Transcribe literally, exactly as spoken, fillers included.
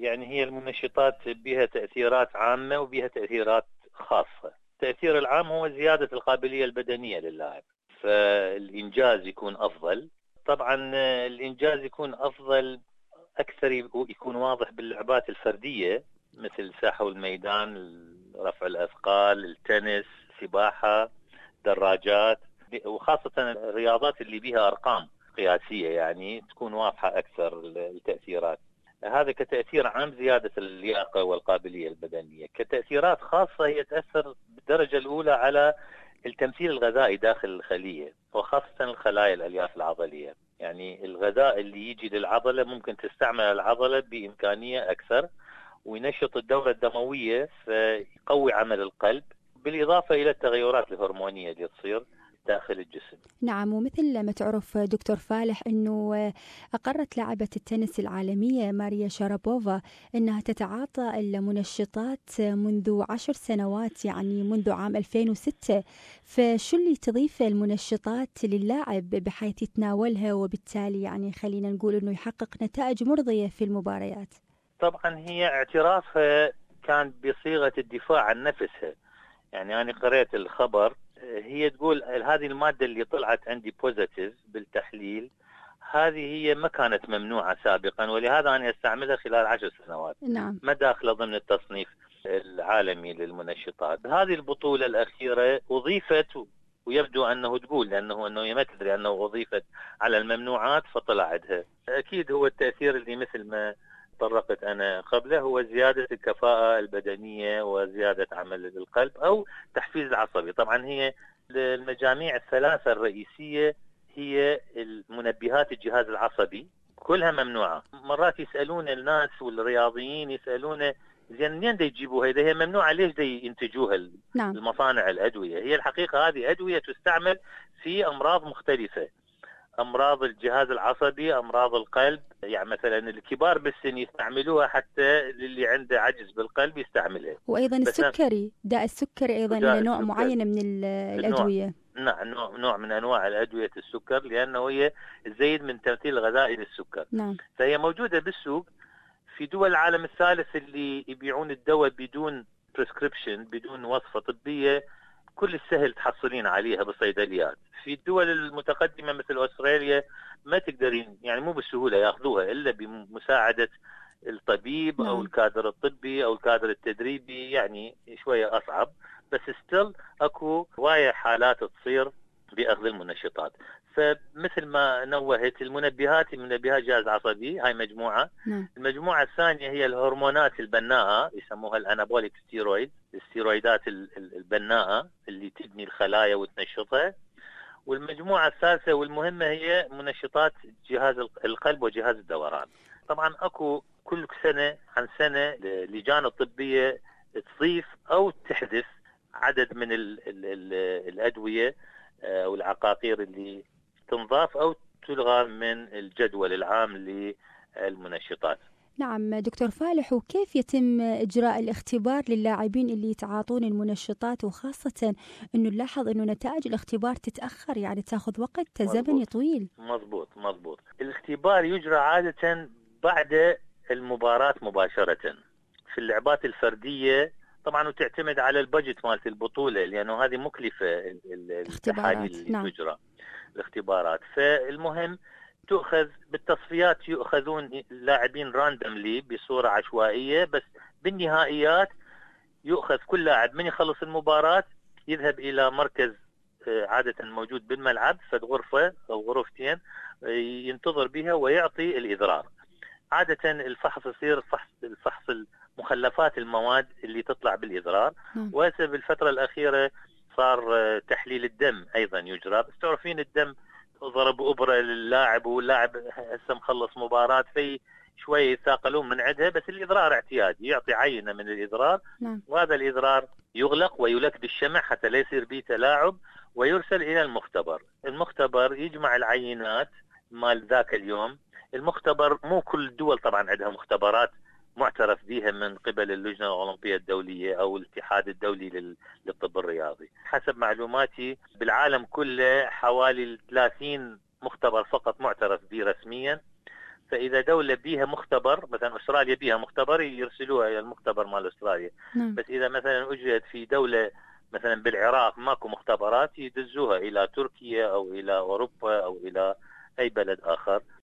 يعني هي المنشطات بها تأثيرات عامة وبها تأثيرات خاصة. التأثير العام هو زيادة القابلية البدنية للاعب، فالإنجاز يكون أفضل. طبعا الإنجاز يكون أفضل أكثر، يكون واضح باللعبات الفردية مثل ساحة الميدان، رفع الأثقال، التنس، السباحة، دراجات، وخاصة الرياضات اللي بها أرقام قياسية يعني تكون واضحة أكثر التأثيرات. هذا كتأثير عام زيادة اللياقة والقابلية البدنية. كتأثيرات خاصة هي تأثر بالدرجة الأولى على التمثيل الغذائي داخل الخلية، وخاصة الخلايا الألياف العضلية. يعني الغذاء اللي يجي للعضلة ممكن تستعمل العضلة بإمكانية أكثر، وينشط الدورة الدموية فيقوي عمل القلب، بالإضافة إلى التغيرات الهرمونية اللي تصير داخل الجسم. نعم، ومثل ما تعرف دكتور فالح أنه أقرت لاعبة التنس العالمية ماريا شارابوفا أنها تتعاطى المنشطات منذ عشر سنوات، يعني منذ عام ألفين وستة. فشو اللي تضيف المنشطات للاعب بحيث يتناولها وبالتالي يعني خلينا نقول أنه يحقق نتائج مرضية في المباريات؟ طبعا هي اعترافها كان بصيغة الدفاع عن نفسها. يعني أنا قرأت الخبر، هي تقول هذه المادة اللي طلعت عندي بوزيتيف بالتحليل، هذه هي ما كانت ممنوعة سابقا، ولهذا أنا أستعملها خلال عشر سنوات. نعم. ما داخلة ضمن التصنيف العالمي للمنشطات. هذه البطولة الأخيرة أضيفت، ويبدو أنه تقول لأنه أنه ما تدري أنه أضيفت على الممنوعات فطلع عندها. أكيد هو التأثير اللي مثل ما طرقت أنا قبله، هو زيادة الكفاءة البدنية وزيادة عمل القلب أو تحفيز العصبي. طبعا هي المجاميع الثلاثة الرئيسية هي المنبهات الجهاز العصبي كلها ممنوعة. مرات يسألون الناس والرياضيين يسألون زين منين دا يجيبوها إذا هي ممنوعة، ليش دا ينتجوها نعم. المصانع الأدوية؟ هي الحقيقة هذه أدوية تستعمل في أمراض مختلفة، أمراض الجهاز العصبي، أمراض القلب. يعني مثلا الكبار بالسن يستعملوها، حتى اللي عنده عجز بالقلب يستعملها. وأيضا السكري، داء السكري أيضا إلى نوع معين من الأدوية. نعم، نوع, نوع من أنواع الأدوية السكر، لأنه هي تزيد من تمثيل الغذائي للسكر. نعم. فهي موجودة بالسوق في دول العالم الثالث اللي يبيعون الدواء بدون بريسكريبشن، بدون وصفة طبية، كل السهل تحصلين عليها بالصيدليات. في الدول المتقدمة مثل أستراليا ما تقدرين، يعني مو بالسهولة يأخذوها إلا بمساعدة الطبيب. نعم. أو الكادر الطبي أو الكادر التدريبي، يعني شوية أصعب، بس ستيل أكو هواية حالات تصير بأخذ المنشطات. فمثل ما نوهت المنبهات، المنبهات جهاز عصبي هاي مجموعة. نعم. المجموعة الثانية هي الهرمونات البناءة، يسموها الأنابوليك ستيرويد، الستيرويدات البناءة اللي تبني الخلايا وتنشطها. والمجموعة الثالثة والمهمة هي منشطات جهاز القلب وجهاز الدوران. طبعا أكو كل سنة عن سنة اللجان الطبية تضيف أو تحدث عدد من ال ال ال الأدوية والعقاقير اللي تنضاف أو تلغى من الجدول العام للمنشطات. نعم دكتور فالح، وكيف يتم إجراء الاختبار للاعبين اللي يتعاطون المنشطات، وخاصة أنه نلاحظ أنه نتائج الاختبار تتأخر، يعني تأخذ وقت زمني طويل؟ مضبوط مضبوط. الاختبار يجرى عادة بعد المباراة مباشرة في اللعبات الفردية طبعا، وتعتمد على البجت مالت البطولة، لأنه هذه مكلفة التحاليل اللي نعم. تجرى الاختبارات. فالمهم تؤخذ بالتصفيات، يؤخذون لاعبين راندملي بصورة عشوائية، بس بالنهائيات يؤخذ كل لاعب من يخلص المباراة يذهب إلى مركز عادة موجود بالملعب، فد غرفة أو غرفتين ينتظر بها ويعطي الإضرار. عادة الفحص يصير فحص الفحص مخلفات المواد اللي تطلع بالإضرار. وهسه بالفترة الأخيرة صار تحليل الدم أيضا يجرى، بس تعرفين الدم ضرب أبرة للاعب واللاعب هسه مخلص مباراة، في شوية يثاقلون من عندها، بس الإضرار اعتيادي، يعطي عينة من الإضرار. نعم. وهذا الإضرار يغلق ويلك بالشمع حتى لا يصير به تلاعب، ويرسل إلى المختبر. المختبر يجمع العينات مال ذاك اليوم. المختبر مو كل الدول طبعا عندها مختبرات معترف بها من قبل اللجنة الأولمبية الدولية أو الاتحاد الدولي للطب الرياضي. حسب معلوماتي بالعالم كله حوالي ثلاثين مختبر فقط معترف به رسميا، فإذا دولة بيها مختبر، مثلا أستراليا بيها مختبر، يرسلوها إلى المختبر مال أستراليا. نعم. بس إذا مثلا أجريت في دولة مثلا بالعراق ماكو مختبرات، يدزوها إلى تركيا أو إلى أوروبا أو إلى أي بلد آخر.